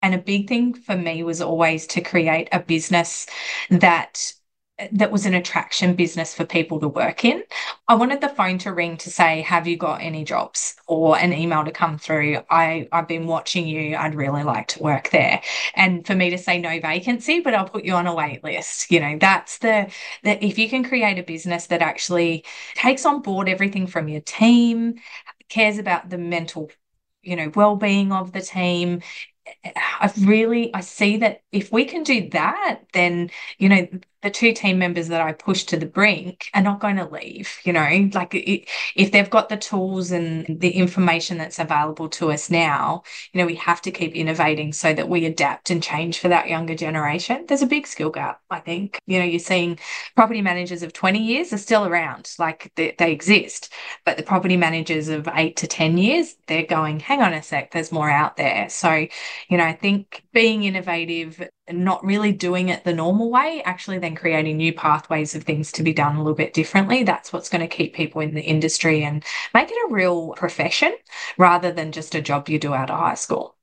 And a big thing for me was always to create a business that was an attraction business for people to work in. I wanted the phone to ring to say, have you got any jobs? Or an email to come through. I've been watching you. I'd really like to work there. And for me to say no vacancy, but I'll put you on a wait list. That's the if you can create a business that actually takes on board everything from your team, cares about the mental well-being of the team. I see that if we can do that, then, the two team members that I push to the brink are not going to leave, like if they've got the tools and the information that's available to us now, we have to keep innovating so that we adapt and change for that younger generation. There's a big skill gap, I think. You're seeing property managers of 20 years are still around, like they exist, but the property managers of 8 to 10 years, they're going, hang on a sec, there's more out there. So I think being innovative and not really doing it the normal way, actually then creating new pathways of things to be done a little bit differently, that's what's going to keep people in the industry and make it a real profession rather than just a job you do out of high school.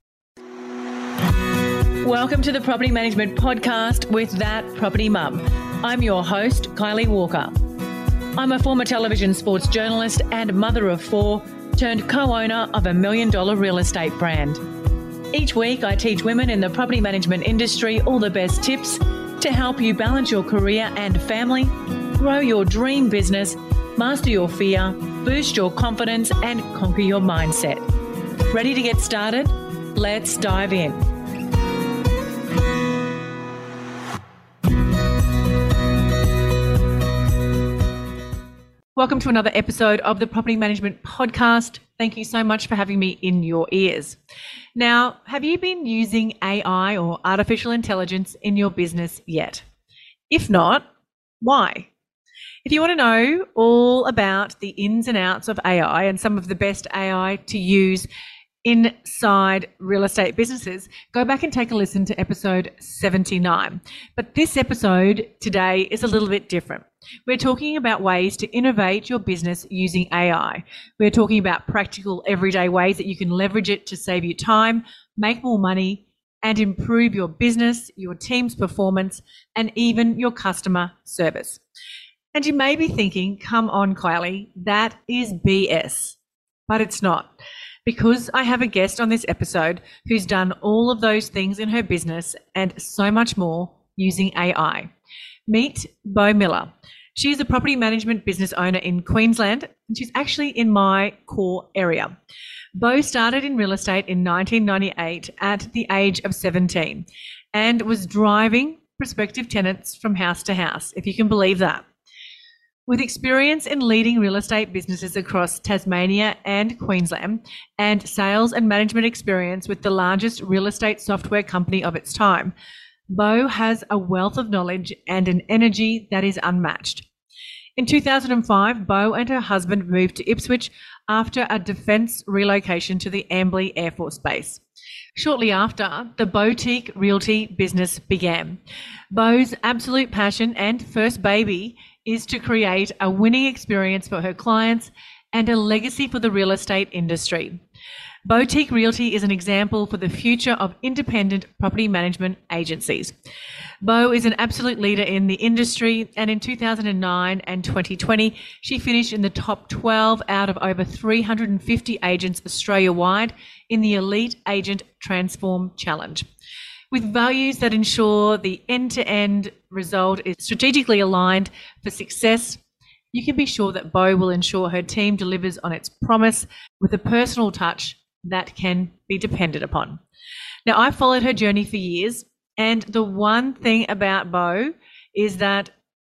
Welcome to the Property Management Podcast with That Property Mum. I'm your host, Kylie Walker. I'm a former television sports journalist and mother of four, turned co-owner of $1 million real estate brand. Each week, I teach women in the property management industry all the best tips to help you balance your career and family, grow your dream business, master your fear, boost your confidence, and conquer your mindset. Ready to get started? Let's dive in. Welcome to another episode of the Property Management Podcast. Thank you so much for having me in your ears. Now, have you been using AI or artificial intelligence in your business yet? If not, why? If you want to know all about the ins and outs of AI and some of the best AI to use inside real estate businesses, go back and take a listen to episode 79. But this episode today is a little bit different. We're talking about ways to innovate your business using AI. We're talking about practical everyday ways that you can leverage it to save you time, make more money, and improve your business, your team's performance, and even your customer service. And you may be thinking, come on, Kylie, that is BS. But it's not. Because I have a guest on this episode who's done all of those things in her business and so much more using AI. Meet Bo Miller. She's a property management business owner in Queensland, and she's actually in my core area. Bo started in real estate in 1998 at the age of 17 and was driving prospective tenants from house to house, if you can believe that. With experience in leading real estate businesses across Tasmania and Queensland, and sales and management experience with the largest real estate software company of its time, Bo has a wealth of knowledge and an energy that is unmatched. In 2005, Bo and her husband moved to Ipswich after a defence relocation to the Ambley Air Force Base. Shortly after, the Boutique Realty business began. Bo's absolute passion and first baby is to create a winning experience for her clients and a legacy for the real estate industry. Boutique Realty is an example for the future of independent property management agencies. Bo is an absolute leader in the industry, and in 2009 and 2020, she finished in the top 12 out of over 350 agents Australia-wide in the Elite Agent Transform Challenge. With values that ensure the end-to-end result is strategically aligned for success, you can be sure that Bo will ensure her team delivers on its promise with a personal touch that can be depended upon. Now, I've followed her journey for years, and the one thing about Bo is that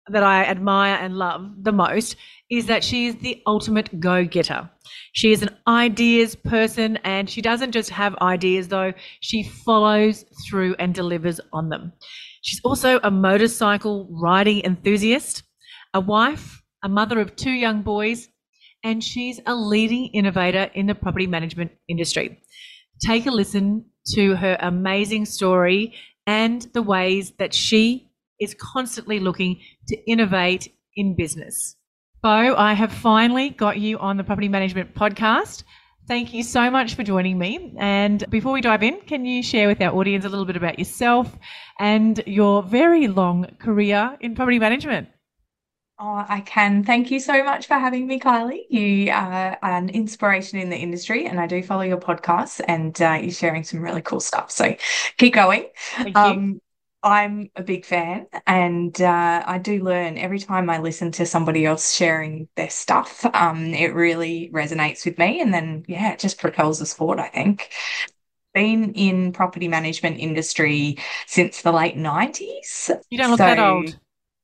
I admire and love the most is that she is the ultimate go-getter. She is an ideas person, and she doesn't just have ideas though, she follows through and delivers on them. She's also a motorcycle riding enthusiast, a wife, a mother of 2 young boys, and she's a leading innovator in the property management industry. Take a listen to her amazing story and the ways that she is constantly looking to innovate in business. Bo, I have finally got you on the Property Management Podcast. Thank you so much for joining me. And before we dive in, can you share with our audience a little bit about yourself and your very long career in property management? Oh, I can. Thank you so much for having me, Kylie. You are an inspiration in the industry, and I do follow your podcast, and you're sharing some really cool stuff. So keep going. Thank you. Um, I'm a big fan, and I do learn every time I listen to somebody else sharing their stuff. It really resonates with me, and then yeah, it just propels us forward, I think. Been in property management industry since the late 90s. You don't look So that old.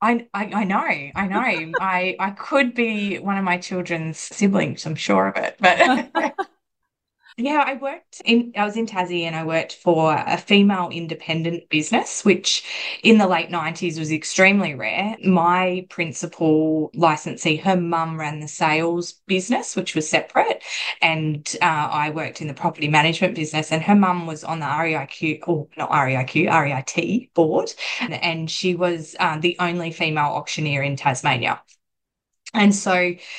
I know, I know. I could be one of my children's siblings, I'm sure of it. But yeah, I was in Tassie and I worked for a female independent business, which in the late 90s was extremely rare. My principal licensee, her mum ran the sales business, which was separate. And I worked in the property management business, and her mum was on the REIQ, or not REIQ, REIT board. And she was the only female auctioneer in Tasmania. And so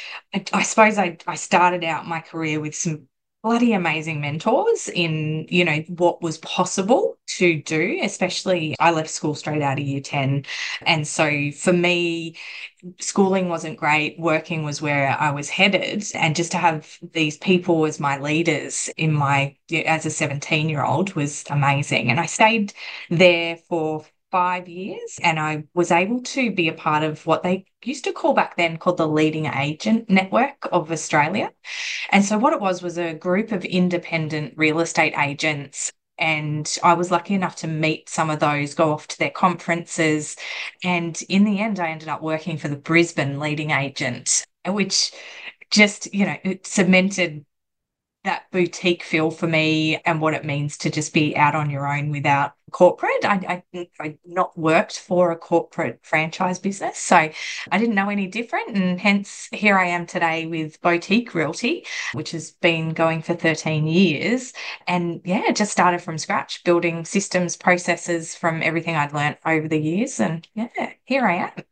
I suppose I started out my career with some bloody amazing mentors in, what was possible to do, especially I left school straight out of year 10. And so for me, schooling wasn't great, working was where I was headed. And just to have these people as my leaders as a 17-year-old was amazing. And I stayed there for 5 years, and I was able to be a part of what they used to call back then called the Leading Agent Network of Australia. And so what it was a group of independent real estate agents. And I was lucky enough to meet some of those, go off to their conferences. And in the end, I ended up working for the Brisbane leading agent, which just, it cemented that boutique feel for me and what it means to just be out on your own without corporate. I'd not worked for a corporate franchise business, so I didn't know any different. And hence, here I am today with Boutique Realty, which has been going for 13 years. And yeah, it just started from scratch, building systems, processes from everything I'd learned over the years. And yeah, here I am.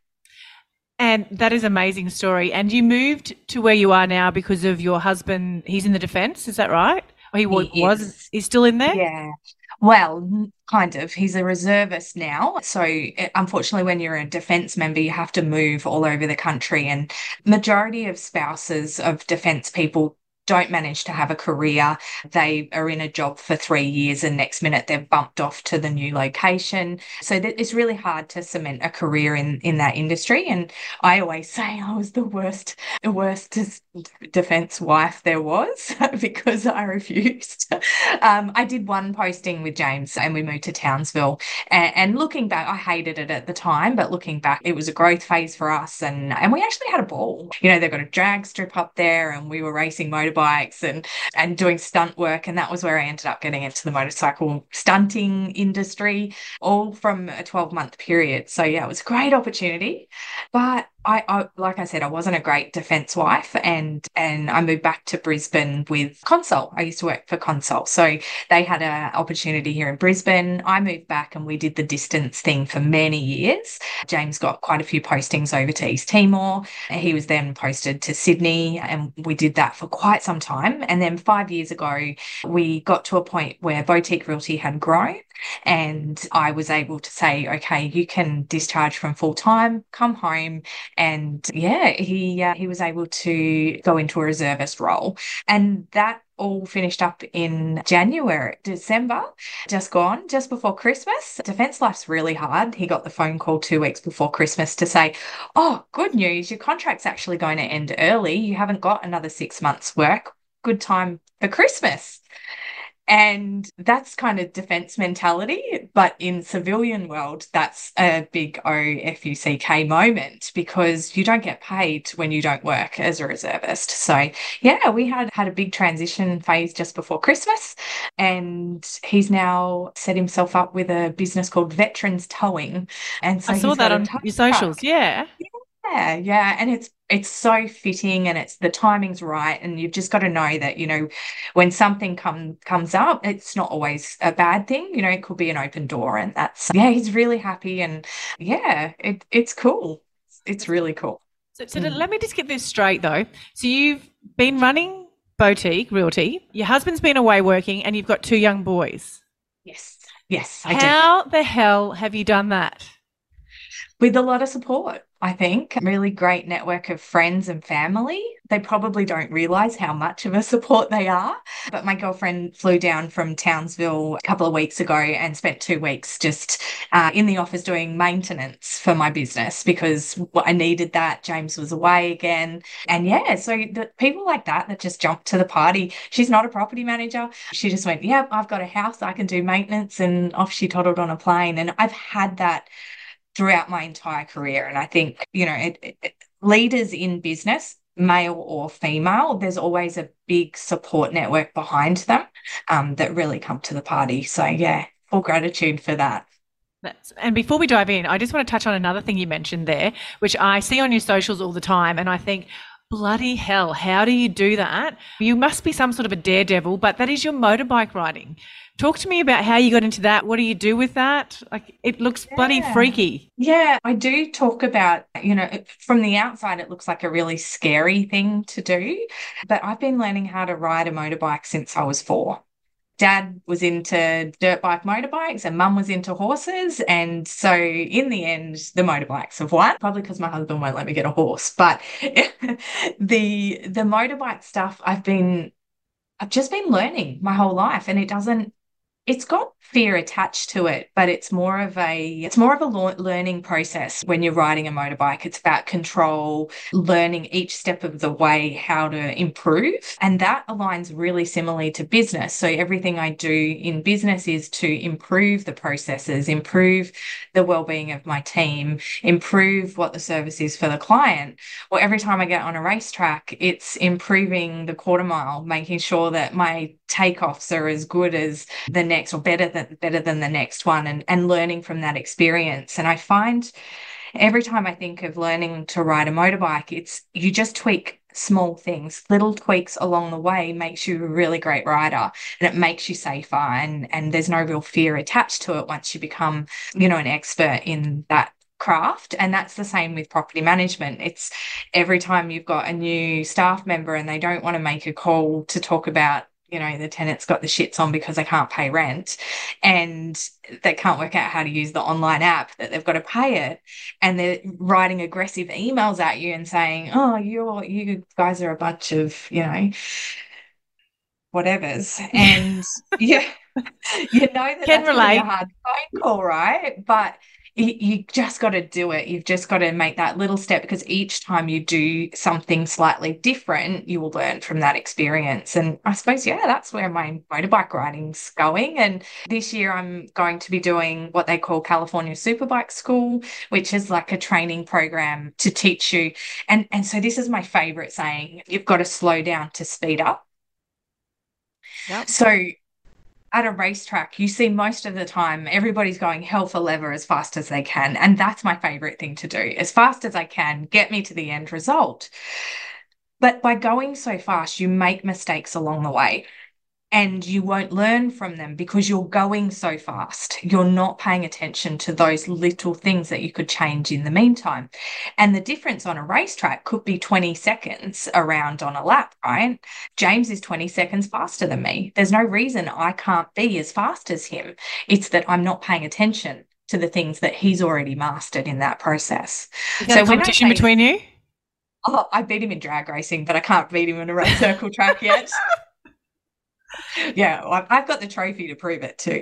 And that is an amazing story. And you moved to where you are now because of your husband. He's in the defence, is that right? Or he He was, is. he's still in there? Yeah. Well, kind of. He's a reservist now. So, unfortunately, when you're a defence member, you have to move all over the country. And majority of spouses of defence people don't manage to have a career. They are in a job for 3 years, and next minute they're bumped off to the new location. So that it's really hard to cement a career in that industry. And I always say I was the worst defence wife there was because I refused. I did one posting with James and we moved to Townsville. And looking back, I hated it at the time, but looking back, it was a growth phase for us. And we actually had a ball. They've got a drag strip up there, and we were racing motorbikes and doing stunt work. And that was where I ended up getting into the motorcycle stunting industry, all from a 12-month period. So yeah, it was a great opportunity. But like I said, I wasn't a great defence wife, and I moved back to Brisbane with Consol. I used to work for Consol, so they had an opportunity here in Brisbane. I moved back, and we did the distance thing for many years. James got quite a few postings over to East Timor. He was then posted to Sydney, and we did that for quite some time. And then 5 years ago, we got to a point where Boutique Realty had grown, and I was able to say, okay, you can discharge from full time, come home. And yeah, he was able to go into a reservist role. And that all finished up in December, just gone, just before Christmas. Defence life's really hard. He got the phone call 2 weeks before Christmas to say, oh, good news, your contract's actually going to end early. You haven't got another 6 months' work. Good time for Christmas. And that's kind of defense mentality. But in civilian world, that's a big OFUCK moment because you don't get paid when you don't work as a reservist. So yeah, we had a big transition phase just before Christmas. And he's now set himself up with a business called Veterans Towing. And I so saw he's that got a on tow your truck. socials. Yeah. Yeah, yeah, and it's so fitting, and it's the timing's right, and you've just got to know that when something comes up, it's not always a bad thing. It could be an open door, and that's yeah, he's really happy, and yeah, it's cool. It's really cool. So Mm. let me just get this straight though. So you've been running Boutique Realty. Your husband's been away working and you've got 2 young boys. Yes. Yes, I do. How the hell have you done that? With a lot of support, I think. Really great network of friends and family. They probably don't realize how much of a support they are. But my girlfriend flew down from Townsville a couple of weeks ago and spent 2 weeks just in the office doing maintenance for my business because I needed that. James was away again. And yeah, so the people like that just jumped to the party. She's not a property manager. She just went, yeah, I've got a house. I can do maintenance. And off she toddled on a plane. And I've had that throughout my entire career. And I think, leaders in business, male or female, there's always a big support network behind them that really come to the party. So, yeah, full gratitude for that. And before we dive in, I just want to touch on another thing you mentioned there, which I see on your socials all the time. And I think, bloody hell, how do you do that? You must be some sort of a daredevil, but that is your motorbike riding. Talk to me about how you got into that. What do you do with that? Like, it looks bloody freaky. Yeah, I do talk about, from the outside, it looks like a really scary thing to do. But I've been learning how to ride a motorbike since I was 4. Dad was into dirt bike motorbikes and mum was into horses. And so in the end, the motorbikes have won, probably because my husband won't let me get a horse. But the motorbike stuff I've just been learning my whole life, and it's got fear attached to it, but it's more of a learning process when you're riding a motorbike. It's about control, learning each step of the way how to improve. And that aligns really similarly to business. So everything I do in business is to improve the processes, improve the well-being of my team, improve what the service is for the client. Well, every time I get on a racetrack, it's improving the quarter mile, making sure that my takeoffs are as good as the next or better than the next one, and learning from that experience. And I find every time I think of learning to ride a motorbike, it's you just tweak small things, little tweaks along the way makes you a really great rider, and it makes you safer, and there's no real fear attached to it once you become, an expert in that craft. And that's the same with property management. It's every time you've got a new staff member and they don't want to make a call to talk about, the tenant's got the shits on because they can't pay rent and they can't work out how to use the online app, that they've got to pay it. And they're writing aggressive emails at you and saying, oh, you guys are a bunch of, whatevers. And yeah, that's really a hard phone call, right? But you just got to do it. You've just got to make that little step, because each time you do something slightly different, you will learn from that experience. And I suppose, that's where my motorbike riding's going. And this year I'm going to be doing what they call California Superbike School, which is like a training program to teach you. And so this is my favorite saying: you've got to slow down to speed up. Yep. So at a racetrack, you see most of the time everybody's going hell for leather as fast as they can. And that's my favorite thing to do. As fast as I can, get me to the end result. But by going so fast, you make mistakes along the way. And you won't learn from them because you're going so fast. You're not paying attention to those little things that you could change in the meantime. And the difference on a racetrack could be 20 seconds around on a lap, right? James is 20 seconds faster than me. There's no reason I can't be as fast as him. It's that I'm not paying attention to the things that he's already mastered in that process. Is that a competition between you? Oh, I beat him in drag racing, but I can't beat him in a race circle track yet. Yeah, I've got the trophy to prove it too.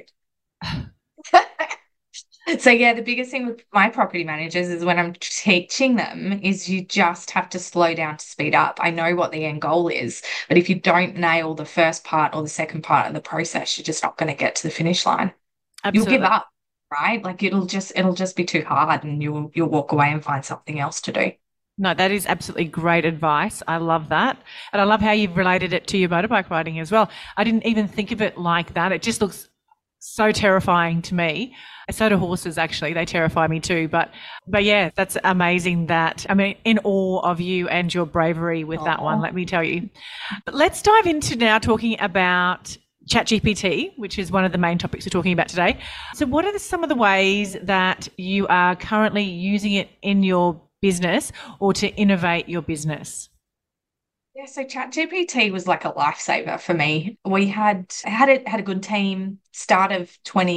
So the biggest thing with my property managers is when I'm teaching them is you just have to slow down to speed up. I know what the end goal is, but if you don't nail the first part or the second part of the process, you're just not going to get to the finish line. Absolutely. You'll give up, right? Like it'll just be too hard, and you'll walk away and find something else to do. No, that is absolutely great advice. I love that. And I love how you've related it to your motorbike riding as well. I didn't even think of it like that. It just looks so terrifying to me. So do horses, actually. They terrify me too. But yeah, that's amazing that, in awe of you and your bravery with that one, let me tell you. But let's dive into now talking about ChatGPT, which is one of the main topics we're talking about today. So what are some of the ways that you are currently using it in your business or to innovate your business? Yeah, so ChatGPT was like a lifesaver for me. We had a good team. Start of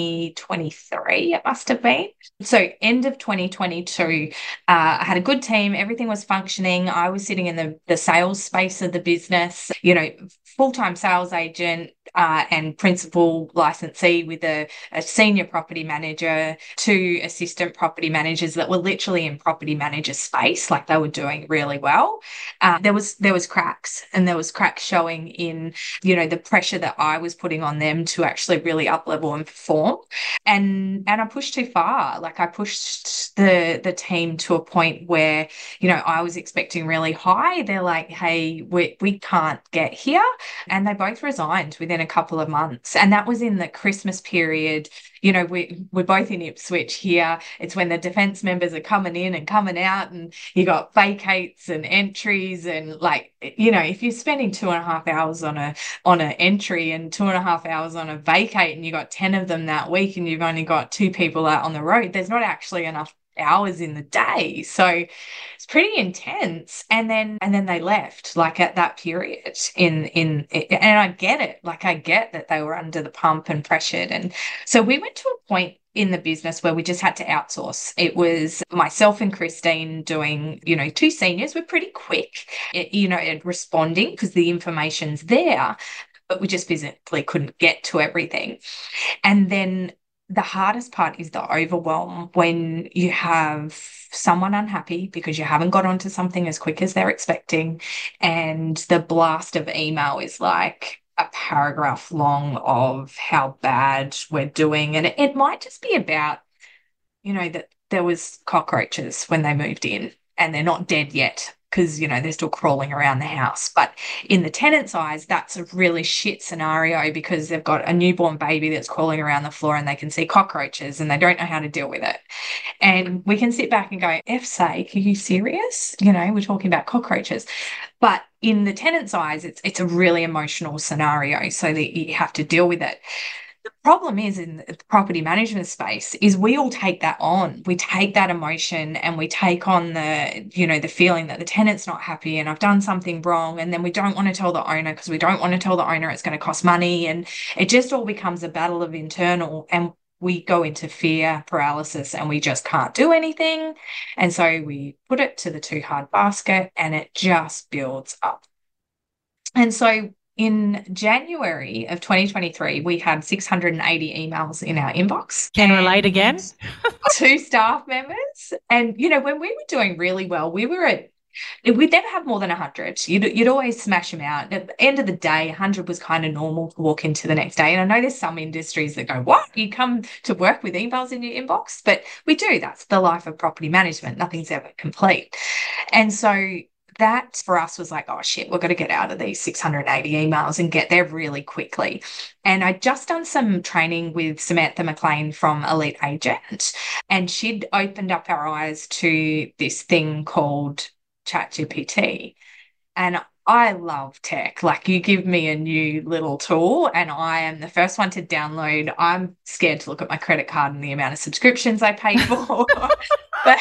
2023, it must have been. So end of 2022, I had a good team. Everything was functioning. I was sitting in the sales space of the business, full-time sales agent, and principal licensee with a senior property manager, two assistant property managers that were literally in property manager space, like they were doing really well. There was cracks, and there was cracks showing in the pressure that I was putting on them to actually really up level and perform. And I pushed too far. Like I pushed the team to a point where I was expecting really high. They're like, hey, we can't get here. And they both resigned within a couple of months. And that was in the Christmas period. We're both in Ipswich here. It's when the defence members are coming in and coming out, and you got vacates and entries, and like, if you're spending 2.5 hours on an entry and 2.5 hours on a vacate, and you got 10 of them that week, and you've only got two people out on the road, there's not actually enough hours in the day. So it's pretty intense. And then they left, like at that period and I get it. Like I get that they were under the pump and pressured. And so we went to a point in the business where we just had to outsource. It was myself and Christine doing, two seniors were pretty quick, at responding because the information's there, but we just physically couldn't get to everything. And then the hardest part is the overwhelm when you have someone unhappy because you haven't got onto something as quick as they're expecting. And the blast of email is like a paragraph long of how bad we're doing. And it might just be about, that there was cockroaches when they moved in and they're not dead yet, because they're still crawling around the house. But in the tenant's eyes, that's a really shit scenario because they've got a newborn baby that's crawling around the floor and they can see cockroaches and they don't know how to deal with it. And we can sit back and go, F's sake, are you serious? We're talking about cockroaches. But in the tenant's eyes, it's a really emotional scenario, so that you have to deal with it. The problem is in the property management space is we all take that on. We take that emotion and we take on the feeling that the tenant's not happy and I've done something wrong. And then we don't want to tell the owner because we don't want to tell the owner it's going to cost money. And it just all becomes a battle of internal, and we go into fear paralysis and we just can't do anything. And so we put it to the too hard basket and it just builds up. And so in January of 2023, we had 680 emails in our inbox. Can relate again. Two staff members. And, when we were doing really well, we'd never have more than 100. You'd always smash them out. At the end of the day, 100 was kind of normal to walk into the next day. And I know there's some industries that go, what? You come to work with emails in your inbox? But we do. That's the life of property management. Nothing's ever complete. And so that for us was like, oh shit, we've got to get out of these 680 emails and get there really quickly. And I'd just done some training with Samantha McLean from Elite Agent, and she'd opened up our eyes to this thing called ChatGPT. And I love tech. Like, you give me a new little tool and I am the first one to download. I'm scared to look at my credit card and the amount of subscriptions I pay for. But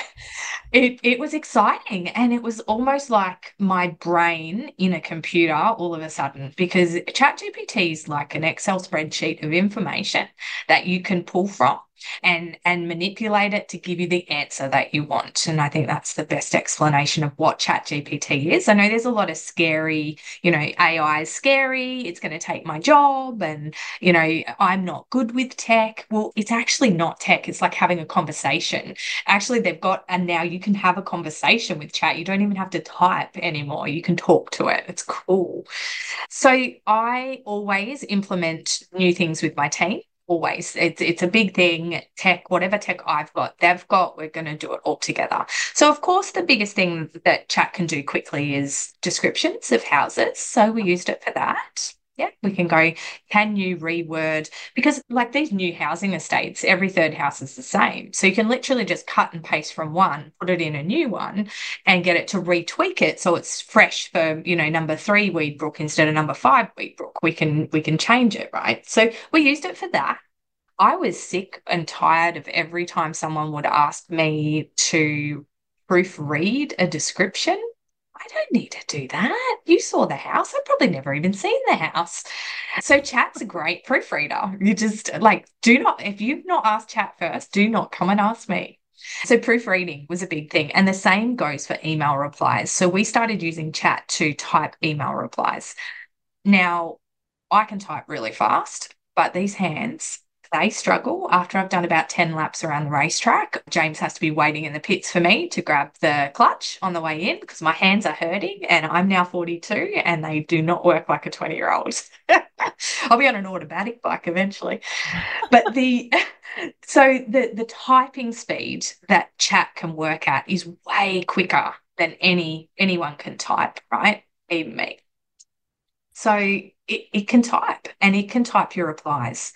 it was exciting, and it was almost like my brain in a computer all of a sudden, because ChatGPT is like an Excel spreadsheet of information that you can pull from and manipulate it to give you the answer that you want. And I think that's the best explanation of what ChatGPT is. I know there's a lot of scary, AI is scary, it's going to take my job, and I'm not good with tech. Well, it's actually not tech. It's like having a conversation. Actually, and now you can have a conversation with chat. You don't even have to type anymore. You can talk to it. It's cool. So I always implement new things with my team. Always. It's a big thing. Tech, whatever tech I've got, they've got, we're going to do it all together. So of course, the biggest thing that chat can do quickly is descriptions of houses. So we used it for that. Yeah, we can go, can you reword? Because like these new housing estates, every third house is the same. So you can literally just cut and paste from one, put it in a new one, and get it to retweak it so it's fresh for, number 3 Weedbrook instead of number 5 Weedbrook. We can change it, right? So we used it for that. I was sick and tired of every time someone would ask me to proofread a description. I don't need to do that. you saw the house. I've probably never even seen the house. So chat's a great proofreader. You just like, if you've not asked chat first, do not come and ask me. So proofreading was a big thing. And the same goes for email replies. So we started using chat to type email replies. Now, I can type really fast, but these hands, they struggle. After I've done about 10 laps around the racetrack, James has to be waiting in the pits for me to grab the clutch on the way in because my hands are hurting and I'm now 42 and they do not work like a 20-year-old. I'll be on an automatic bike eventually. But the typing speed that chat can work at is way quicker than anyone can type, right? Even me. So it can type and it can type your replies.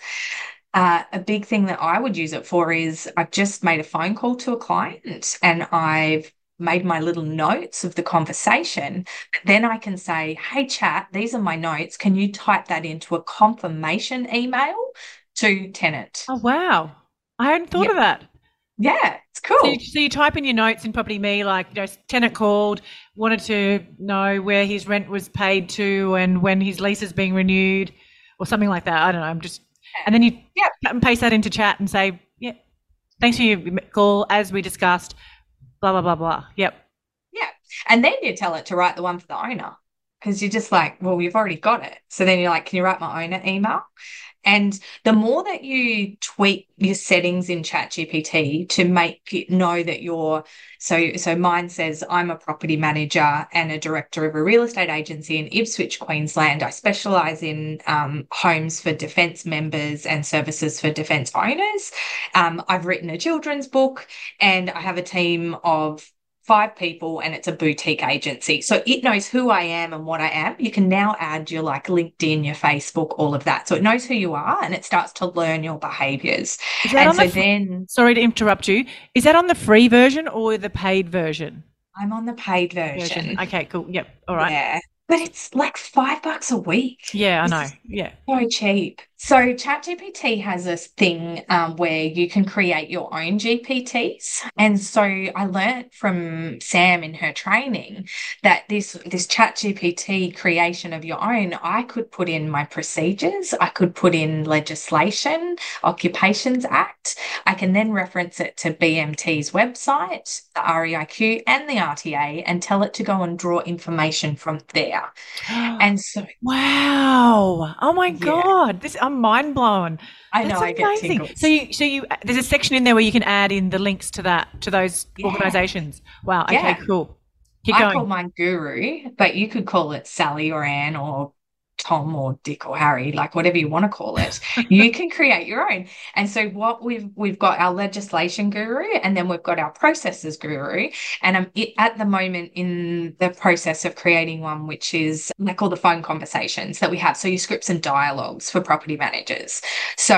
A big thing that I would use it for is I've just made a phone call to a client and I've made my little notes of the conversation. Then I can say, hey, chat, these are my notes. Can you type that into a confirmation email to tenant? Oh, wow. I hadn't thought of that. Yeah, it's cool. So you type in your notes in Property Me, like, tenant called, wanted to know where his rent was paid to and when his lease is being renewed or something like that. I don't know. And then you cut and paste that into chat and say, thanks for your call, as we discussed, blah, blah, blah, blah. Yep. Yeah. And then you tell it to write the one for the owner because you're just like, well, you've already got it. So then you're like, can you write my owner email? And the more that you tweak your settings in ChatGPT to make it know that so mine says I'm a property manager and a director of a real estate agency in Ipswich, Queensland. I specialise in homes for defence members and services for defence owners. I've written a children's book and I have a team of 5 people and it's a boutique agency. So it knows who I am and what I am. You can now add your like LinkedIn, your Facebook, all of that. So it knows who you are and it starts to learn your behaviours. Sorry to interrupt you. Is that on the free version or the paid version? I'm on the paid version. Okay, cool. Yep. All right. Yeah. But it's like $5 a week. Yeah, I know. Yeah. So cheap. So ChatGPT has this thing where you can create your own GPTs. And so I learned from Sam in her training that this ChatGPT creation of your own, I could put in my procedures. I could put in legislation, Occupations Act. I can then reference it to BMT's website, the REIQ and the RTA and tell it to go and draw information from there. And so, wow! Oh my God, I'm mind blown. I know. I get tingles. So you there's a section in there where you can add in the links to those organisations. Wow. Okay. Cool. Keep going. I call mine Guru, but you could call it Sally or Anne or Tom or Dick or Harry, like whatever you want to call it. You can create your own. And so what we've got our legislation guru and then we've got our processes guru. And I'm at the moment in the process of creating one, which is like all the phone conversations that we have. So your scripts and dialogues for property managers. So,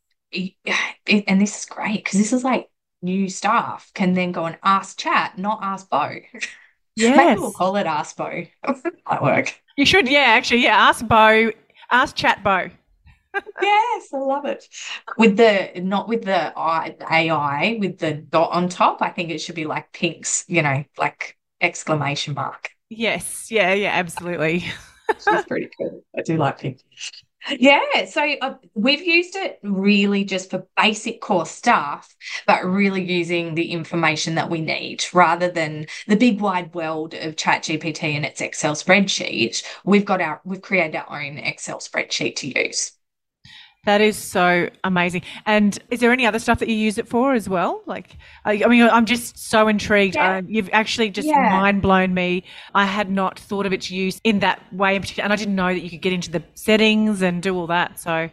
and this is great because this is like new staff can then go and ask chat, not ask Bo. Yes. Maybe we'll call it Ask Bo. Might work. You should, actually, ask Bo, ask Chat Bo. Yes, I love it. Not with the AI, with the dot on top. I think it should be like pinks, like exclamation mark. Yes, yeah, absolutely. She's pretty cool. I do like pink. Yeah, so we've used it really just for basic core stuff, but really using the information that we need rather than the big wide world of ChatGPT and its Excel spreadsheet. We've created our own Excel spreadsheet to use. That is so amazing. And is there any other stuff that you use it for as well? Like, I mean, I'm just so intrigued. Yeah. You've actually just mind blown me. I had not thought of its use in that way in particular, and I didn't know that you could get into the settings and do all that. So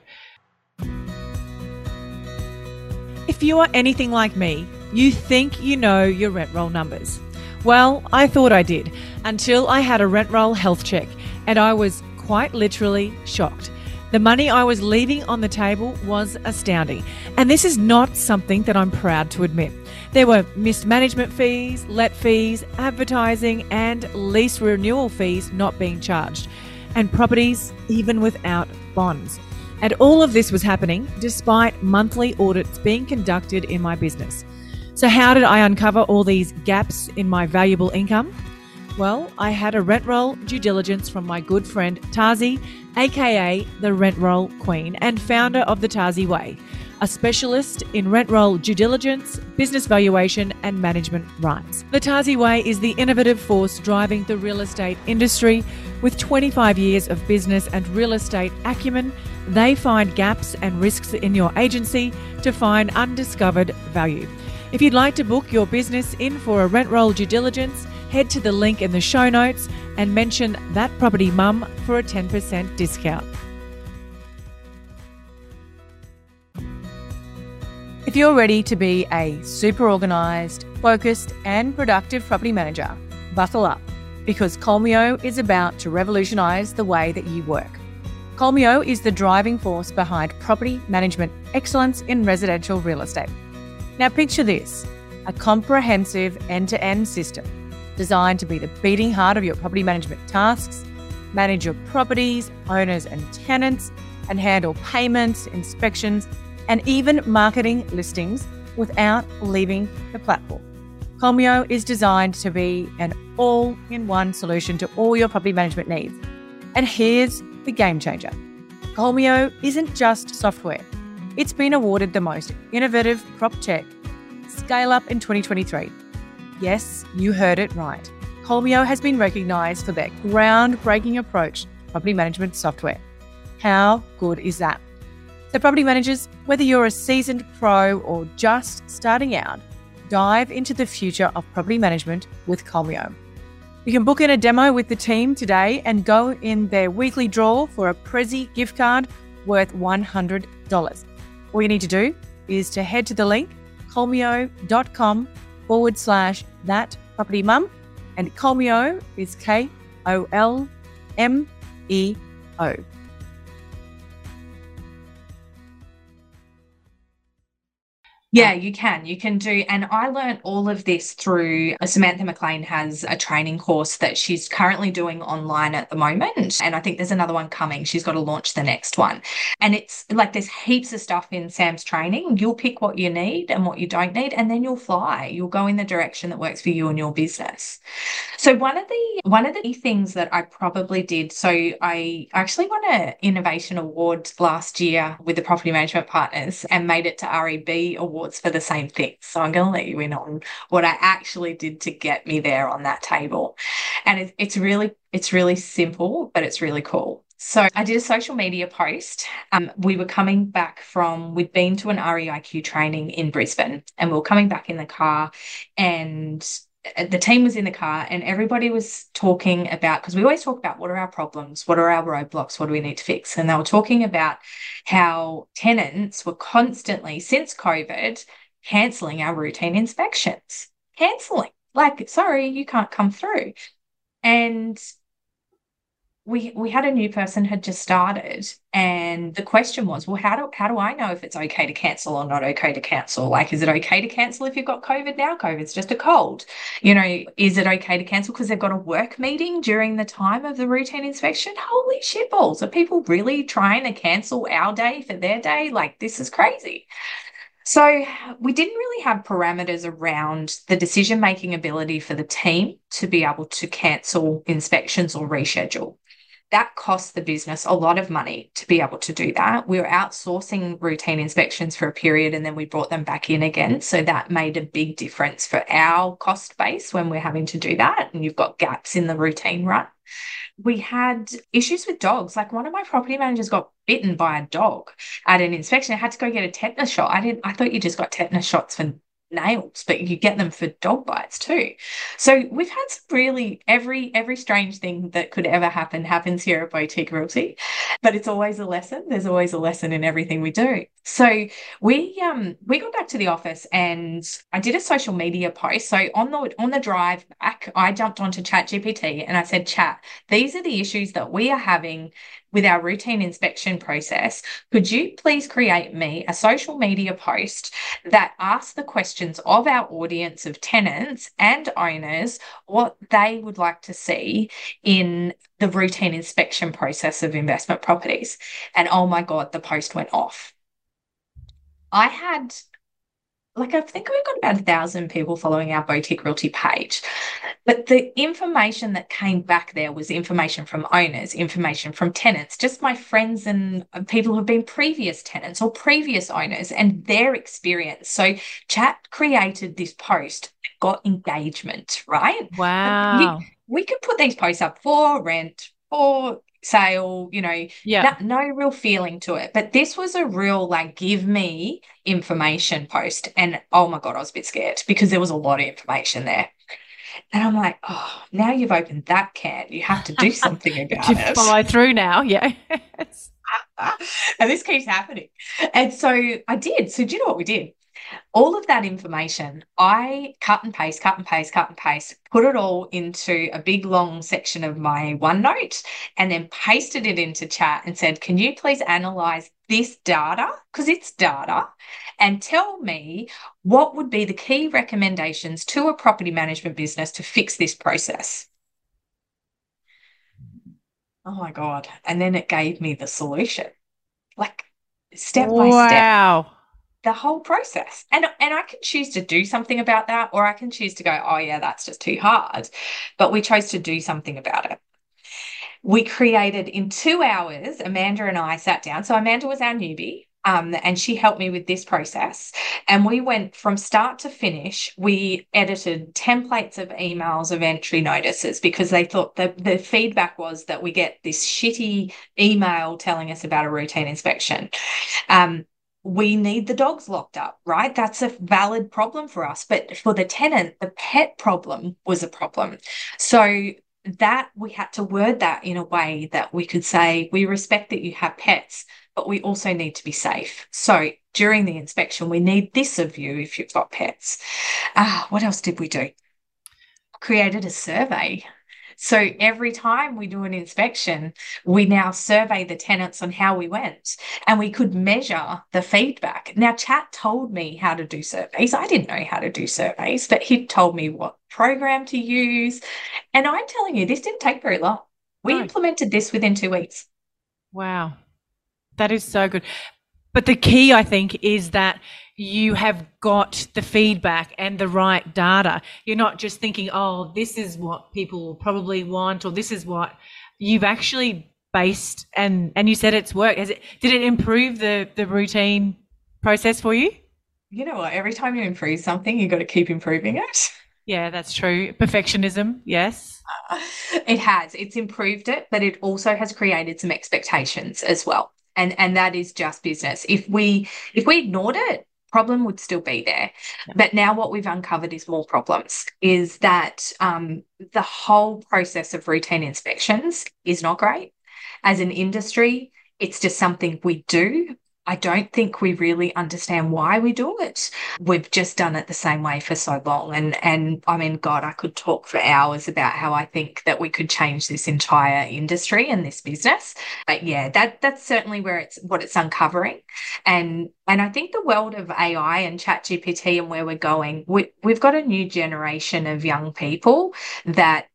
if you are anything like me, you think you know your rent roll numbers. Well, I thought I did until I had a rent roll health check, and I was quite literally shocked. The money I was leaving on the table was astounding. And this is not something that I'm proud to admit. There were missed management fees, let fees, advertising, and lease renewal fees not being charged, and properties even without bonds. And all of this was happening despite monthly audits being conducted in my business. So how did I uncover all these gaps in my valuable income? Well, I had a rent roll due diligence from my good friend Tazi, aka the Rent Roll Queen and founder of the Tazi Way, a specialist in rent roll due diligence, business valuation, and management rights. The Tazi Way is the innovative force driving the real estate industry. With 25 years of business and real estate acumen, they find gaps and risks in your agency to find undiscovered value. If you'd like to book your business in for a rent roll due diligence, head to the link in the show notes and mention That Property Mum for a 10% discount. If you're ready to be a super organised, focused and productive property manager, buckle up, because Colmio is about to revolutionise the way that you work. Colmio is the driving force behind property management excellence in residential real estate. Now picture this, a comprehensive end-to-end system designed to be the beating heart of your property management tasks, manage your properties, owners and tenants, and handle payments, inspections, and even marketing listings without leaving the platform. Colmio is designed to be an all-in-one solution to all your property management needs. And here's the game changer. Colmio isn't just software. It's been awarded the most innovative prop tech scale up in 2023. Yes, you heard it right. Colmio has been recognised for their groundbreaking approach to property management software. How good is that? So property managers, whether you're a seasoned pro or just starting out, dive into the future of property management with Colmio. You can book in a demo with the team today and go in their weekly draw for a Prezi gift card worth $100. All you need to do is to head to the link colmio.com/That Property Mum, and Colmio is KOLMEO. Yeah, you can. You can do. And I learned all of this through Samantha McLean has a training course that she's currently doing online at the moment. And I think there's another one coming. She's got to launch the next one. And it's like there's heaps of stuff in Sam's training. You'll pick what you need and what you don't need, and then you'll fly. You'll go in the direction that works for you and your business. So one of the key things that I probably did, so I actually won an innovation award last year with the Property Management Partners and made it to REB Awards for the same thing. So I'm going to let you in on what I actually did to get me there on that table. And it's really simple, but it's really cool. So I did a social media post. We were coming back we'd been to an REIQ training in Brisbane, and we were coming back in the car, and the team was in the car and everybody was talking about, because we always talk about what are our problems, what are our roadblocks, what do we need to fix? And they were talking about how tenants were constantly, since COVID, cancelling our routine inspections. Cancelling. Like, sorry, you can't come through. And we had a new person had just started, and the question was, well, how do I know if it's okay to cancel or not okay to cancel? Like, is it okay to cancel if you've got COVID now? COVID's just a cold. Is it okay to cancel because they've got a work meeting during the time of the routine inspection? Holy shitballs. Are people really trying to cancel our day for their day? Like, this is crazy. So we didn't really have parameters around the decision-making ability for the team to be able to cancel inspections or reschedule. That cost the business a lot of money to be able to do that. We were outsourcing routine inspections for a period and then we brought them back in again. So that made a big difference for our cost base when we're having to do that. And you've got gaps in the routine run. We had issues with dogs. Like, one of my property managers got bitten by a dog at an inspection. I had to go get a tetanus shot. I thought you just got tetanus shots for nails, but you get them for dog bites too. So we've had some really every strange thing that could ever happen happens here at Boutique Realty, but it's always a lesson. There's always a lesson in everything we do. So we got back to the office and I did a social media post. So on the drive back, I jumped onto ChatGPT and I said, Chat, these are the issues that we are having with our routine inspection process. Could you please create me a social media post that asks the questions of our audience of tenants and owners, what they would like to see in the routine inspection process of investment properties? And oh my God, the post went off. I had like I think we've got about 1,000 people following our Boutique Realty page. But the information that came back there was information from owners, information from tenants, just my friends and people who have been previous tenants or previous owners and their experience. So chat created this post, got engagement, right? Wow. We could put these posts up for rent, for sale, Yeah. no real feeling to it. But this was a real like give me information post. And oh my God, I was a bit scared because there was a lot of information there. And I'm like, oh, now you've opened that can. You have to do something about To it. follow through now. Yeah. And this keeps happening. And so I did. So do you know what we did? All of that information, I cut and paste, cut and paste, cut and paste, put it all into a big long section of my OneNote, and then pasted it into chat and said, can you please analyze this data? Because it's data, and tell me what would be the key recommendations to a property management business to fix this process. Oh my God. And then it gave me the solution, like step by step, Wow. the whole process. And I can choose to do something about that, or I can choose to go, oh yeah, that's just too hard. But we chose to do something about it. We created in 2 hours, Amanda and I sat down. So Amanda was our newbie. And she helped me with this process. And we went from start to finish. We edited templates of emails of entry notices because they thought that the feedback was that we get this shitty email telling us about a routine inspection. We need the dogs locked up, right? That's a valid problem for us. But for the tenant, the pet problem was a problem. So that we had to word that in a way that we could say, we respect that you have pets, but we also need to be safe. So during the inspection, we need this of you if you've got pets. What else did we do? Created a survey. So every time we do an inspection, we now survey the tenants on how we went, and we could measure the feedback. Now, Chat told me how to do surveys. I didn't know how to do surveys, but he told me what program to use. And I'm telling you, this didn't take very long. We No. implemented this within 2 weeks. Wow. That is so good. But the key, I think, is that you have got the feedback and the right data. You're not just thinking, oh, this is what people probably want, or this is what you've actually based, and you said it's worked. Did it improve the routine process for you? You know what? Every time you improve something, you've got to keep improving it. Yeah, that's true. Perfectionism, yes. It has. It's improved it, but it also has created some expectations as well. And that is just business. If we ignored it, problem would still be there. Yeah. But now what we've uncovered is more problems, is that the whole process of routine inspections is not great. As an industry, it's just something we do. I don't think we really understand why we do it. We've just done it the same way for so long. And I mean, God, I could talk for hours about how I think that we could change this entire industry and this business. But yeah, that's certainly where what it's uncovering. And I think the world of AI and ChatGPT and where we're going, we've got a new generation of young people that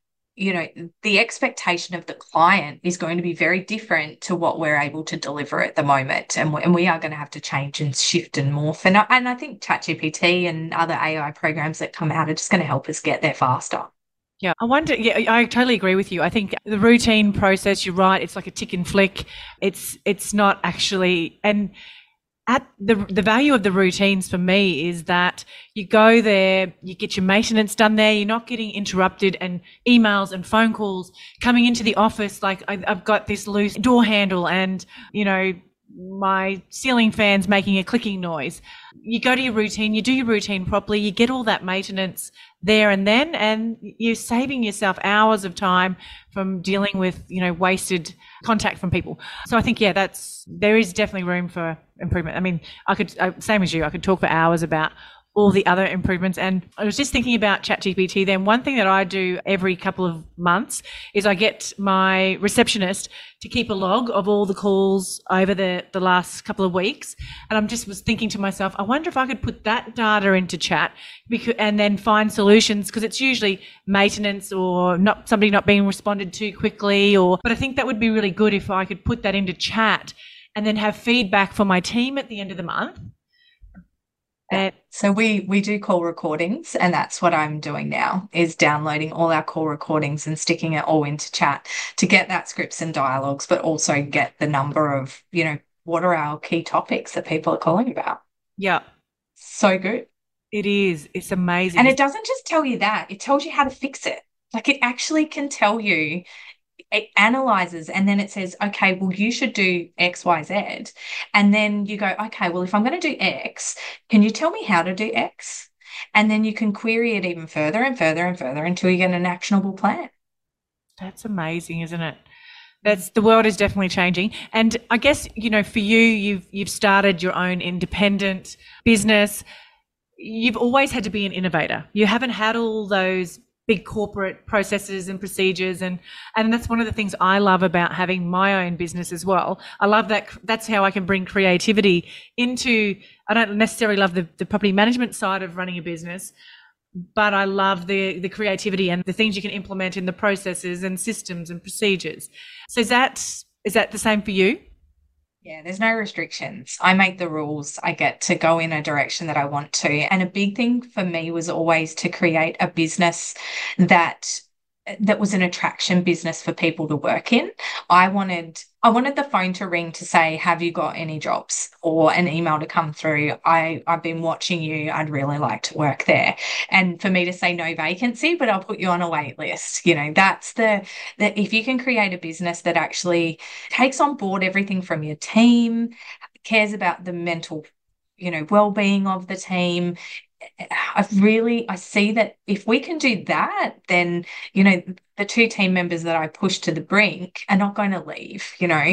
the expectation of the client is going to be very different to what we're able to deliver at the moment. And we are going to have to change and shift and morph. And I think ChatGPT and other AI programs that come out are just going to help us get there faster. Yeah, I wonder. Yeah, I totally agree with you. I think the routine process, you're right. It's like a tick and flick. It's not actually, and at the value of the routines for me is that you go there, you get your maintenance done there, you're not getting interrupted and emails and phone calls coming into the office. Like I've got this loose door handle and, my ceiling fan's making a clicking noise. You go to your routine, you do your routine properly, you get all that maintenance there and then, and you're saving yourself hours of time from dealing with, wasted contact from people. So I think, there is definitely room for improvement. I mean, same as you, I could talk for hours about all the other improvements. And I was just thinking about ChatGPT then. One thing that I do every couple of months is I get my receptionist to keep a log of all the calls over the last couple of weeks. And was thinking to myself, I wonder if I could put that data into Chat and then find solutions, because it's usually maintenance or somebody not being responded to quickly. But I think that would be really good if I could put that into Chat and then have feedback for my team at the end of the month. Yeah. So we do call recordings, and that's what I'm doing now, is downloading all our call recordings and sticking it all into chat to get that scripts and dialogues, but also get the number of, what are our key topics that people are calling about. Yeah, So good. it is. It's amazing. And it doesn't just tell you that, it tells you how to fix it. Like it actually can tell you, it analyzes and then it says, okay, well, you should do X, Y, Z. And then you go, okay, well, if I'm going to do X, can you tell me how to do X? And then you can query it even further and further and further until you get an actionable plan. That's amazing, isn't it? The world is definitely changing. And I guess, for you've started your own independent business. You've always had to be an innovator. You haven't had all those big corporate processes and procedures, and that's one of the things I love about having my own business as well. I love that. That's how I can bring creativity into. I don't necessarily love the property management side of running a business, but I love the creativity and the things you can implement in the processes and systems and procedures. So is that the same for you? Yeah, there's no restrictions. I make the rules. I get to go in a direction that I want to. And a big thing for me was always to create a business that was an attraction business for people to work in. I wanted the phone to ring to say, have you got any jobs? Or an email to come through. I've been watching you. I'd really like to work there. And for me to say no vacancy, but I'll put you on a wait list. That's the if you can create a business that actually takes on board everything from your team, cares about the mental, well-being of the team. I see that if we can do that, then, the two team members that I push to the brink are not going to leave,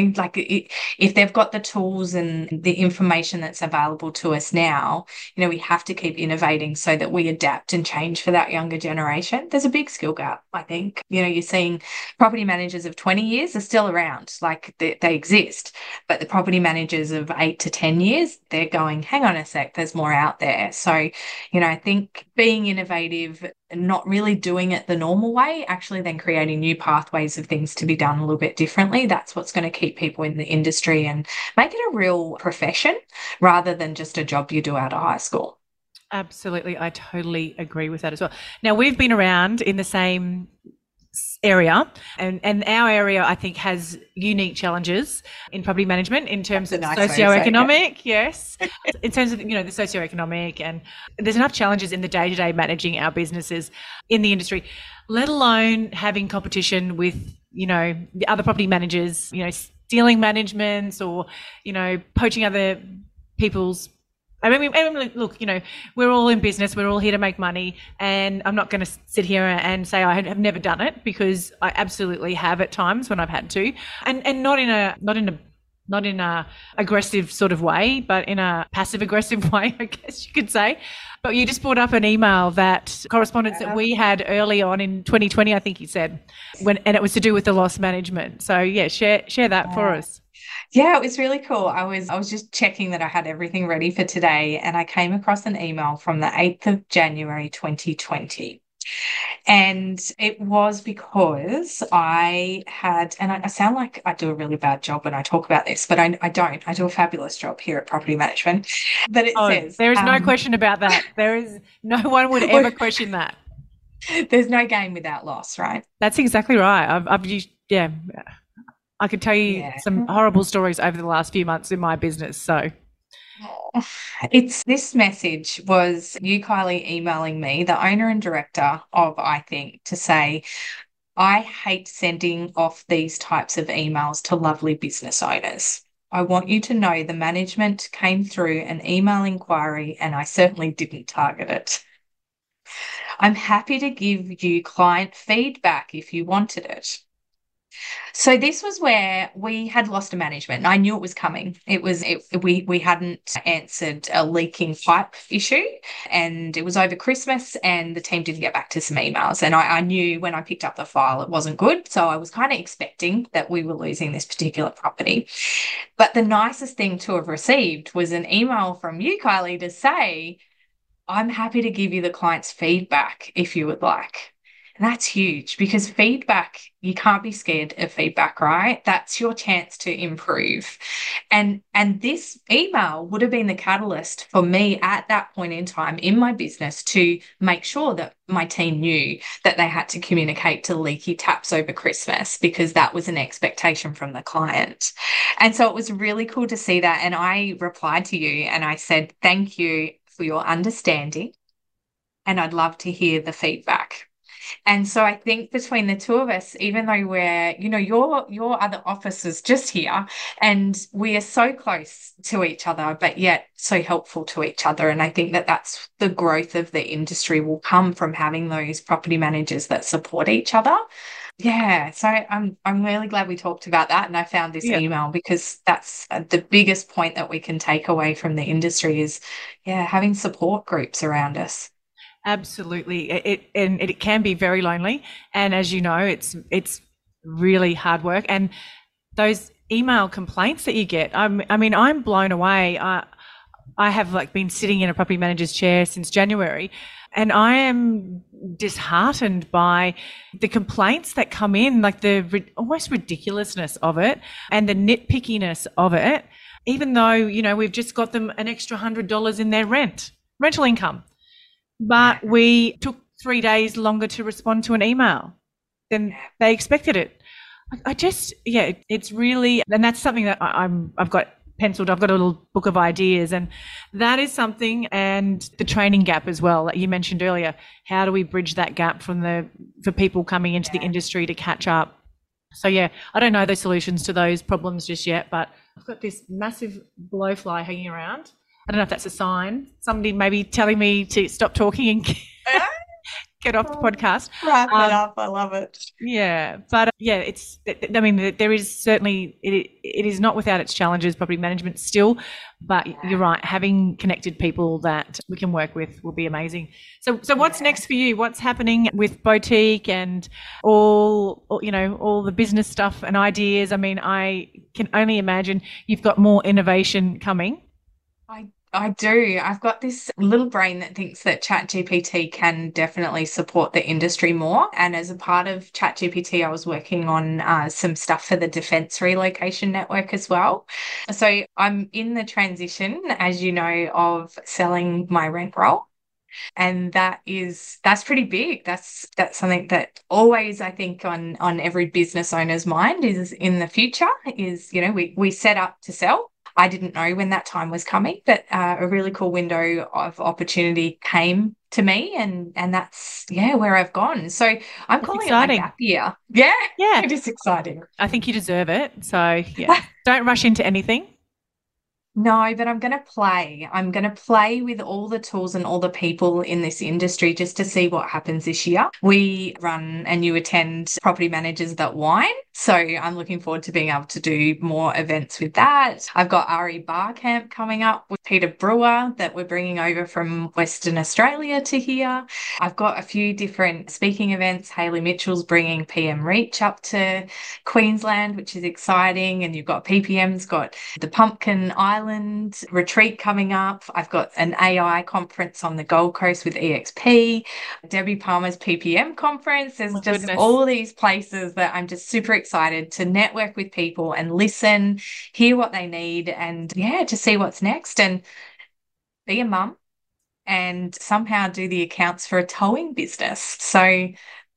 if they've got the tools and the information that's available to us now, we have to keep innovating so that we adapt and change for that younger generation. There's a big skill gap, I think. You're seeing property managers of 20 years are still around, like they exist, but the property managers of 8 to 10 years, they're going, hang on a sec, there's more out there. So, I think being innovative and not really doing it the normal way, actually then creating new pathways of things to be done a little bit differently, that's what's going to keep people in the industry and make it a real profession rather than just a job you do out of high school. Absolutely. I totally agree with that as well. Now, we've been around in the same area, and our area, I think, has unique challenges in property management in terms of socioeconomic. Yes, in terms of the socioeconomic, and there's enough challenges in the day-to-day managing our businesses in the industry, let alone having competition with the other property managers, stealing managements or poaching other people's. I mean, look, we're all in business. We're all here to make money, and I'm not going to sit here and say I have never done it, because I absolutely have at times when I've had to, and not in a aggressive sort of way, but in a passive aggressive way, I guess you could say. But you just brought up an email correspondence that we had early on in 2020, I think you said, and it was to do with the loss management. So yeah, share that for us. Yeah, it was really cool. I was just checking that I had everything ready for today, and I came across an email from the 8th of January 2020. And it was because I sound like I do a really bad job when I talk about this, but I don't. I do a fabulous job here at Property Management. But it says... There is no question about that. No one would ever question that. There's no gain without loss, right? That's exactly right. I've used, yeah. I could tell you some horrible stories over the last few months in my business. So this message was you, Kylie, emailing me, the owner and director of iThink, to say, I hate sending off these types of emails to lovely business owners. I want you to know the management came through an email inquiry and I certainly didn't target it. I'm happy to give you client feedback if you wanted it. So this was where we had lost a management, and I knew it was coming. We hadn't answered a leaking pipe issue, and it was over Christmas, and the team didn't get back to some emails. And I knew when I picked up the file it wasn't good, so I was kind of expecting that we were losing this particular property. But the nicest thing to have received was an email from you, Kylie, to say, I'm happy to give you the client's feedback if you would like. And that's huge because feedback, you can't be scared of feedback, right? That's your chance to improve. And this email would have been the catalyst for me at that point in time in my business to make sure that my team knew that they had to communicate to leaky taps over Christmas because that was an expectation from the client. And so it was really cool to see that. And I replied to you and I said, thank you for your understanding. And I'd love to hear the feedback. And so I think between the two of us, even though we're, your other office is just here and we are so close to each other, but yet so helpful to each other. And I think that that's the growth of the industry will come from having those property managers that support each other. Yeah, so I'm really glad we talked about that and I found this Yeah. email because that's the biggest point that we can take away from the industry is having support groups around us. Absolutely. It can be very lonely. And as you know, it's really hard work. And those email complaints that you get, I mean, I'm blown away. I have been sitting in a property manager's chair since January, and I am disheartened by the complaints that come in, like the almost ridiculousness of it and the nitpickiness of it, even though, we've just got them an extra $100 in their rental income. But we took 3 days longer to respond to an email than they expected it. It's really, and that's something that I've got penciled. I've got a little book of ideas, and that is something. And the training gap as well that you mentioned earlier. How do we bridge that gap for people coming into the industry to catch up? So I don't know the solutions to those problems just yet, but I've got this massive blowfly hanging around. I don't know if that's a sign. Somebody maybe telling me to stop talking and get off the podcast. Wrap it up. I love it. Yeah. But I mean, there is certainly, it is not without its challenges, property management still, but you're right. Having connected people that we can work with will be amazing. So what's next for you? What's happening with boutique and all the business stuff and ideas? I mean, I can only imagine you've got more innovation coming. I do. I've got this little brain that thinks that ChatGPT can definitely support the industry more. And as a part of ChatGPT, I was working on some stuff for the Defence Relocation Network as well. So I'm in the transition, as you know, of selling my rent roll. And that's pretty big. That's something that always I think on every business owner's mind is in the future is, we set up to sell. I didn't know when that time was coming, but a really cool window of opportunity came to me, and that's where I've gone. So I'm calling exciting. It my gap year. Yeah, it is exciting. I think you deserve it. So don't rush into anything. No, but I'm going to play. I'm going to play with all the tools and all the people in this industry just to see what happens this year. We run and you attend Property Managers That Wine. So I'm looking forward to being able to do more events with that. I've got RE Bar Camp coming up with Peter Brewer that we're bringing over from Western Australia to here. I've got a few different speaking events. Hayley Mitchell's bringing PM Reach up to Queensland, which is exciting. And you've got PPM's got the Pumpkin Island retreat coming up. I've got an AI conference on the Gold Coast with EXP, Debbie Palmer's PPM conference. There's all these places that I'm just super excited to network with people and listen, hear what they need, and to see what's next and be a mum and somehow do the accounts for a towing business. So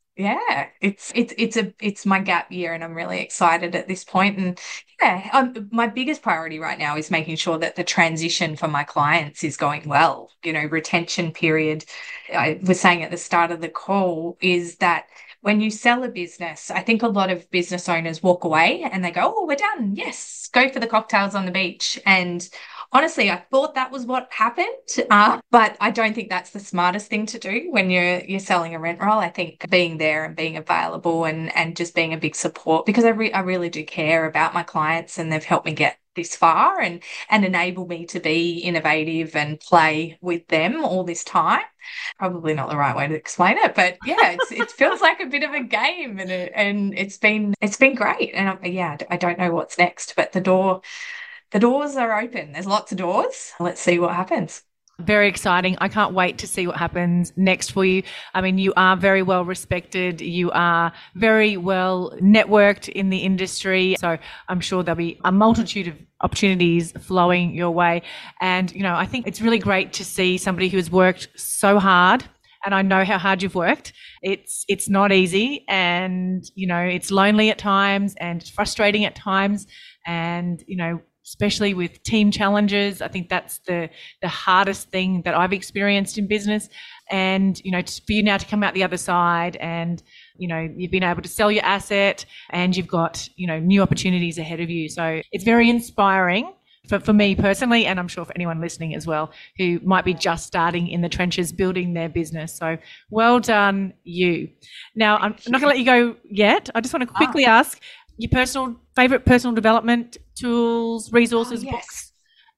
it's my gap year and I'm really excited at this point. And my biggest priority right now is making sure that the transition for my clients is going well. Retention period, I was saying at the start of the call, is that when you sell a business, I think a lot of business owners walk away and they go, oh, we're done. Yes, go for the cocktails on the beach. And honestly, I thought that was what happened, but I don't think that's the smartest thing to do when you're selling a rent roll. I think being there and being available and just being a big support, because I really do care about my clients and they've helped me get this far and enable me to be innovative and play with them all this time. Probably not the right way to explain it, but it feels like a bit of a game and it's been great. And I don't know what's next, but the doors are open. There's lots of doors. Let's see what happens. Very exciting. I can't wait to see what happens next for you. I mean, you are very well respected. You are very well networked in the industry. So I'm sure there'll be a multitude of opportunities flowing your way. And, you know, I think it's really great to see somebody who has worked so hard. And I know how hard you've worked. It's not easy, and, you know, it's lonely at times and it's frustrating at times. And, you know, especially with team challenges, I think that's the hardest thing that I've experienced in business. And, you know, for you now to come out the other side and, you know, you've been able to sell your asset and you've got, you know, new opportunities ahead of you. So it's very inspiring for me personally, and I'm sure for anyone listening as well, who might be just starting in the trenches building their business. So well done, you. Now, I'm not going to let you go yet. I just want to quickly ask your favorite personal development tools, resources, books.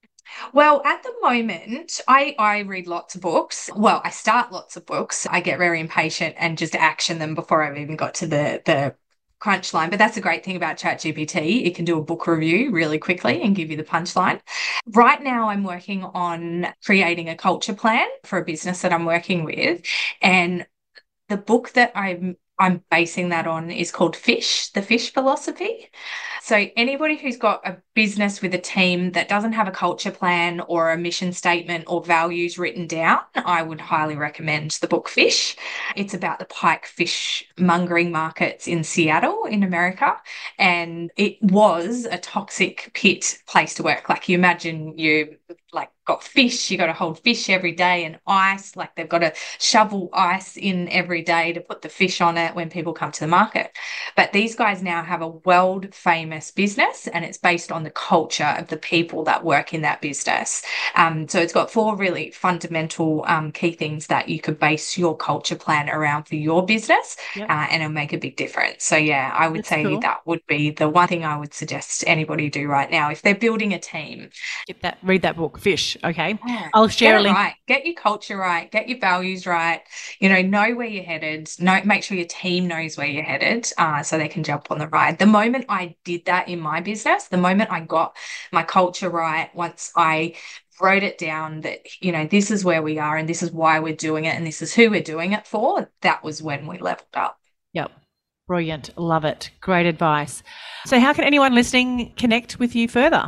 Well, at the moment, I read lots of books. Well, I start lots of books. I get very impatient and just action them before I've even got to the crunch line. But that's a great thing about ChatGPT. It can do a book review really quickly and give you the punchline. Right now, I'm working on creating a culture plan for a business that I'm working with. And the book that I'm basing that on is called Fish, The Fish Philosophy. So anybody who's got a business with a team that doesn't have a culture plan or a mission statement or values written down, I would highly recommend the book Fish. It's about the pike fish mongering markets in Seattle in America. And it was a toxic pit place to work. Like, you imagine you got fish, you got to hold fish every day, and ice, like they've got to shovel ice in every day to put the fish on it when people come to the market. But these guys now have a world famous business, and it's based on the culture of the people that work in that business. So it's got 4 really fundamental key things that you could base your culture plan around for your business. Yep. And it'll make a big difference. So yeah, I would say cool. That would be the one thing I would suggest anybody do right now if they're building a team. Read that book, Fish. Okay. Yeah. I'll share a link. Right. Get your culture right. Get your values right. You know where you're headed. Make sure your team knows where you're headed, so they can jump on the ride. The moment I did that in my business, the moment I got my culture right, once I wrote it down that, you know, this is where we are and this is why we're doing it and this is who we're doing it for, that was when we leveled up. Yep. Brilliant. Love it. Great advice. So how can anyone listening connect with you further?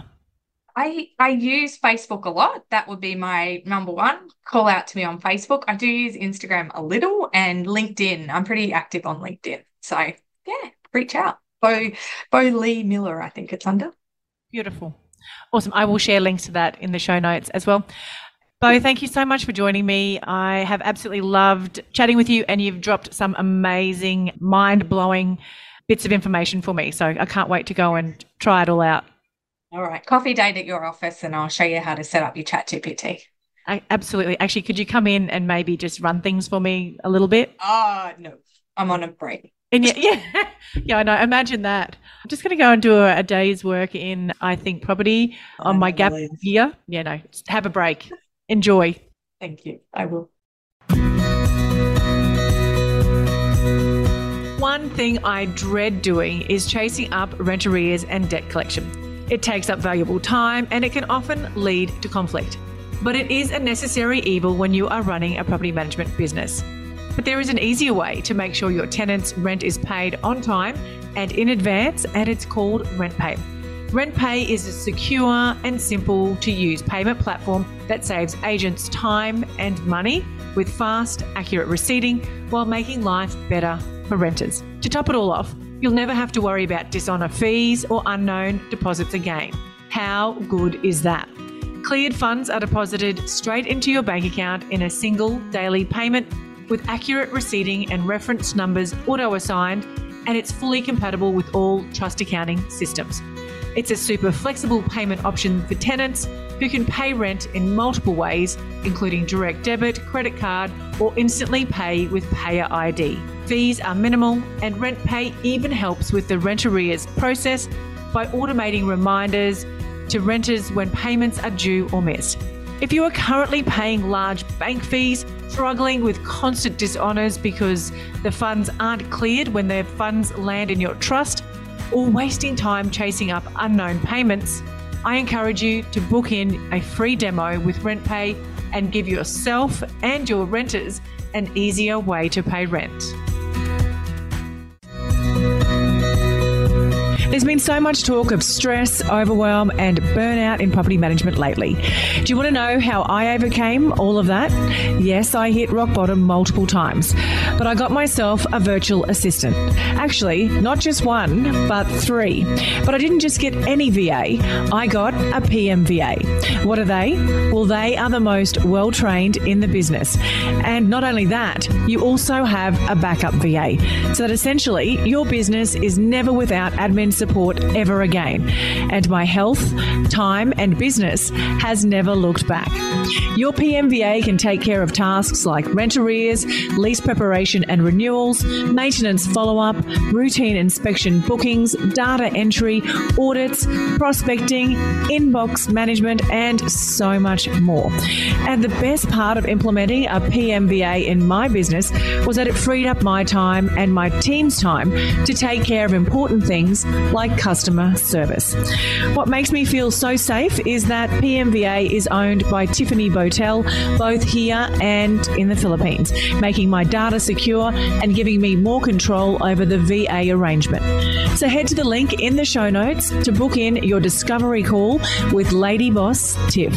I use Facebook a lot. That would be my number one. Call out to me on Facebook. I do use Instagram a little, and LinkedIn. I'm pretty active on LinkedIn. So yeah, reach out. Bo Lee Miller, I think it's under. Beautiful. Awesome. I will share links to that in the show notes as well. Bo, thank you so much for joining me. I have absolutely loved chatting with you, and you've dropped some amazing, mind-blowing bits of information for me. So I can't wait to go and try it all out. All right. Coffee date at your office and I'll show you how to set up your ChatGPT. Absolutely. Actually, could you come in and maybe just run things for me a little bit? No. I'm on a break. And yeah, I know. Imagine that. I'm just going to go and do a day's work in, I think, property on my gap year. Yeah, no. Just have a break. Enjoy. Thank you. I will. One thing I dread doing is chasing up rent arrears and debt collection. It takes up valuable time and it can often lead to conflict. But it is a necessary evil when you are running a property management business. But there is an easier way to make sure your tenants' rent is paid on time and in advance, and it's called RentPay. RentPay is a secure and simple to use payment platform that saves agents time and money with fast, accurate receipting while making life better for renters. To top it all off, you'll never have to worry about dishonor fees or unknown deposits again. How good is that? Cleared funds are deposited straight into your bank account in a single daily payment with accurate receipting and reference numbers auto-assigned, and it's fully compatible with all trust accounting systems. It's a super flexible payment option for tenants who can pay rent in multiple ways, including direct debit, credit card, or instantly pay with Payer ID. Fees are minimal, and RentPay even helps with the rent arrears process by automating reminders to renters when payments are due or missed. If you are currently paying large bank fees, struggling with constant dishonors because the funds aren't cleared when their funds land in your trust, or wasting time chasing up unknown payments, I encourage you to book in a free demo with RentPay and give yourself and your renters an easier way to pay rent. There's been so much talk of stress, overwhelm, and burnout in property management lately. Do you want to know how I overcame all of that? Yes, I hit rock bottom multiple times, but I got myself a virtual assistant. Actually, not just one, but 3. But I didn't just get any VA, I got a PMVA. What are they? Well, they are the most well-trained in the business. And not only that, you also have a backup VA, so that essentially your business is never without admin support ever again. And my health, time, and business has never looked back. Your PMVA can take care of tasks like rent arrears, lease preparation and renewals, maintenance follow-up, routine inspection bookings, data entry, audits, prospecting, inbox management, and so much more. And the best part of implementing a PMVA in my business was that it freed up my time and my team's time to take care of important things like customer service. What makes me feel so safe is that PMVA is owned by Tiffany Botel, both here and in the Philippines, making my data secure and giving me more control over the VA arrangement. So head to the link in the show notes to book in your discovery call with Lady Boss Tiff.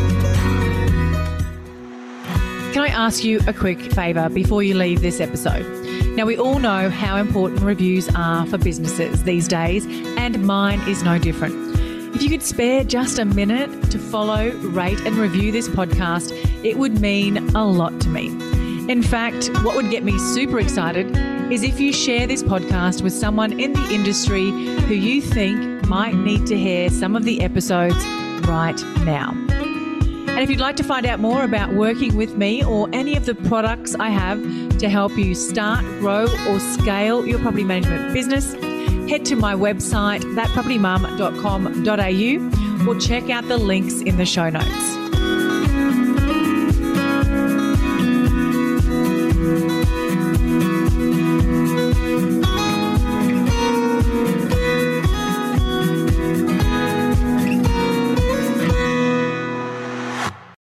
Can I ask you a quick favour before you leave this episode? Now, we all know how important reviews are for businesses these days, and mine is no different. If you could spare just a minute to follow, rate and review this podcast, it would mean a lot to me. In fact, what would get me super excited is if you share this podcast with someone in the industry who you think might need to hear some of the episodes right now. And if you'd like to find out more about working with me or any of the products I have to help you start, grow or scale your property management business, head to my website, thatpropertymum.com.au, or check out the links in the show notes.